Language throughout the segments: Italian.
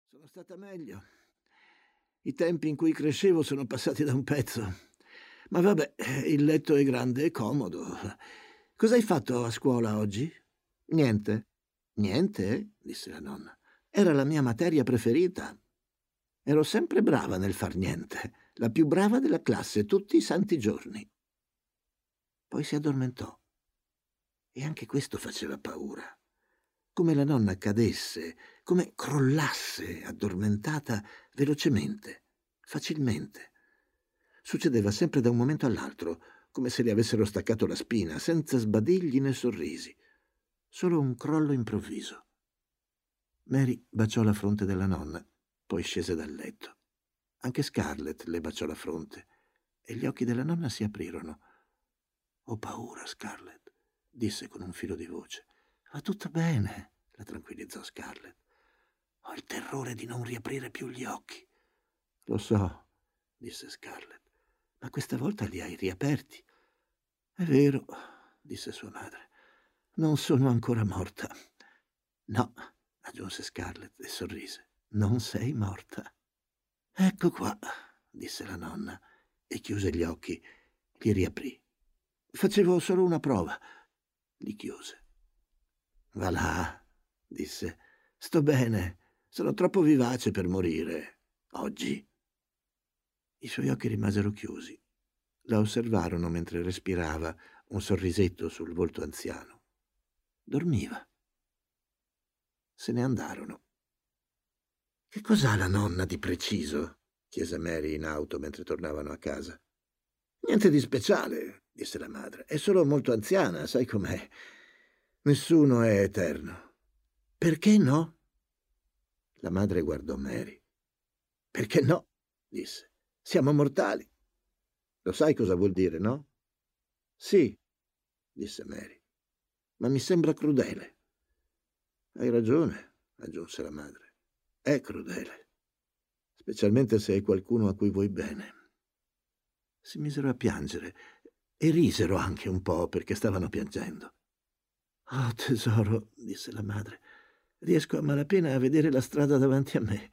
Sono stata meglio. I tempi in cui crescevo sono passati da un pezzo. Ma vabbè, il letto è grande e comodo. Cosa hai fatto a scuola oggi? Niente. Niente? Disse la nonna. Era la mia materia preferita. Ero sempre brava nel far niente, la più brava della classe tutti i santi giorni. Poi si addormentò. E anche questo faceva paura. Come la nonna cadesse, come crollasse addormentata velocemente, facilmente. Succedeva sempre da un momento all'altro, come se le avessero staccato la spina, senza sbadigli né sorrisi. Solo un crollo improvviso. Mary baciò la fronte della nonna, poi scese dal letto. Anche Scarlett le baciò la fronte e gli occhi della nonna si aprirono. «Ho paura, Scarlett», disse con un filo di voce. «Va tutto bene», la tranquillizzò Scarlett. «Ho il terrore di non riaprire più gli occhi». «Lo so», disse Scarlett, «ma questa volta li hai riaperti». «È vero», disse sua madre. «Non sono ancora morta». «No», aggiunse Scarlett e sorrise. «Non sei morta». «Ecco qua», disse la nonna e chiuse gli occhi. Li riaprì. «Facevo solo una prova». Li chiuse. «Va là», disse. «Sto bene. Sono troppo vivace per morire. Oggi». I suoi occhi rimasero chiusi. La osservarono mentre respirava, un sorrisetto sul volto anziano. Dormiva. Se ne andarono. «Che cos'ha la nonna di preciso?» chiese Mary in auto mentre tornavano a casa. «Niente di speciale», disse la madre. «È solo molto anziana, sai com'è. Nessuno è eterno». «Perché no?» La madre guardò Mary. «Perché no?» disse. «Siamo mortali. Lo sai cosa vuol dire, no?» «Sì», disse Mary, «ma mi sembra crudele». «Hai ragione», aggiunse la madre. «È crudele, specialmente se è qualcuno a cui vuoi bene». Si misero a piangere e risero anche un po' perché stavano piangendo. «Oh, tesoro», disse la madre, «riesco a malapena a vedere la strada davanti a me».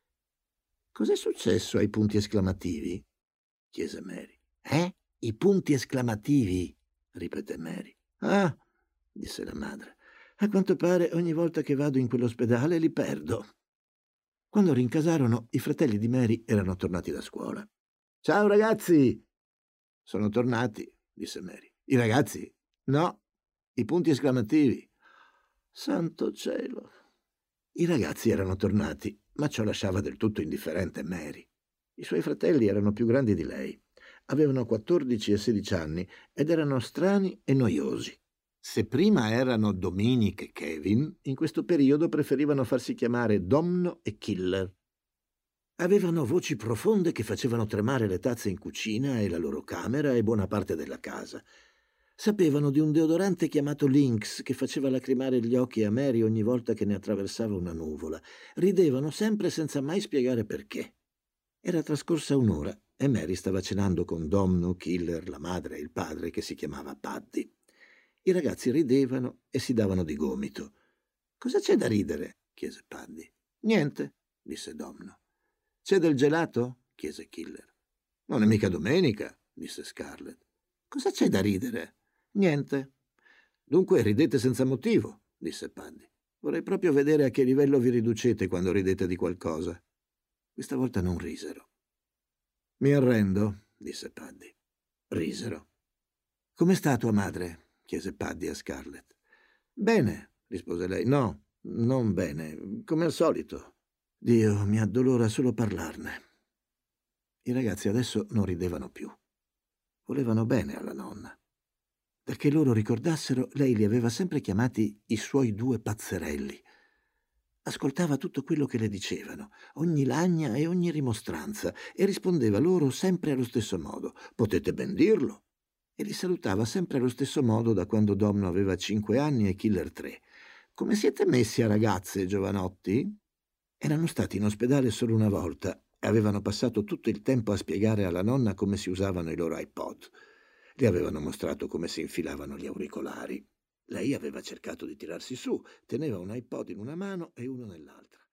«Cos'è successo ai punti esclamativi?» chiese Mary. I punti esclamativi?» ripeté Mary. «Ah», disse la madre, «a quanto pare ogni volta che vado in quell'ospedale li perdo». Quando rincasarono, i fratelli di Mary erano tornati da scuola. «Ciao ragazzi!» «Sono tornati», disse Mary. «I ragazzi?» «No, i punti esclamativi». «Santo cielo!» I ragazzi erano tornati, ma ciò lasciava del tutto indifferente Mary. I suoi fratelli erano più grandi di lei. Avevano 14 e 16 anni ed erano strani e noiosi. Se prima erano Dominic e Kevin, in questo periodo preferivano farsi chiamare Domno e Killer. Avevano voci profonde che facevano tremare le tazze in cucina e la loro camera e buona parte della casa. Sapevano di un deodorante chiamato Lynx che faceva lacrimare gli occhi a Mary ogni volta che ne attraversava una nuvola. Ridevano sempre senza mai spiegare perché. Era trascorsa un'ora e Mary stava cenando con Domno, Killer, la madre e il padre che si chiamava Paddy. I ragazzi ridevano e si davano di gomito. «Cosa c'è da ridere?» chiese Paddy. «Niente», disse Domno. «C'è del gelato?» chiese Killer. «Non è mica domenica», disse Scarlett. «Cosa c'è da ridere?» «Niente». «Dunque ridete senza motivo», disse Paddy. «Vorrei proprio vedere a che livello vi riducete quando ridete di qualcosa». Questa volta non risero. «Mi arrendo», disse Paddy. Risero. «Come sta tua madre?» chiese Paddy a Scarlett. «Bene», rispose lei. «No, non bene, come al solito». «Dio, mi addolora solo parlarne». I ragazzi adesso non ridevano più. Volevano bene alla nonna. Perché loro ricordassero, lei li aveva sempre chiamati i suoi due pazzerelli. Ascoltava tutto quello che le dicevano, ogni lagna e ogni rimostranza, e rispondeva loro sempre allo stesso modo. «Potete ben dirlo». E li salutava sempre allo stesso modo da quando Domno aveva 5 anni e Killer 3. «Come siete messi a ragazze, giovanotti?» Erano stati in ospedale solo una volta e avevano passato tutto il tempo a spiegare alla nonna come si usavano i loro iPod. Le avevano mostrato come si infilavano gli auricolari. Lei aveva cercato di tirarsi su, teneva un iPod in una mano e uno nell'altra.